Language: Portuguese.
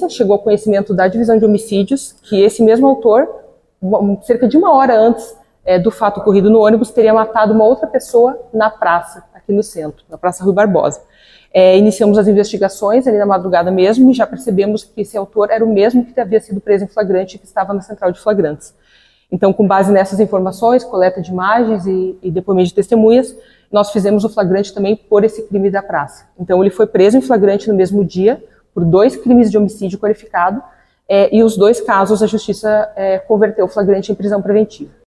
polícia chegou ao conhecimento da divisão de homicídios que esse mesmo autor, cerca de 1 hora antes do fato ocorrido no ônibus, teria matado uma outra pessoa na praça, aqui no centro, na Praça Rui Barbosa. Iniciamos as investigações ali na madrugada mesmo e já percebemos que esse autor era o mesmo que havia sido preso em flagrante e que estava na central de flagrantes. Então, com base nessas informações, coleta de imagens e depoimento de testemunhas, nós fizemos o flagrante também por esse crime da praça. Então, ele foi preso em flagrante no mesmo dia por 2 crimes de homicídio qualificado e os 2 casos a justiça converteu o flagrante em prisão preventiva.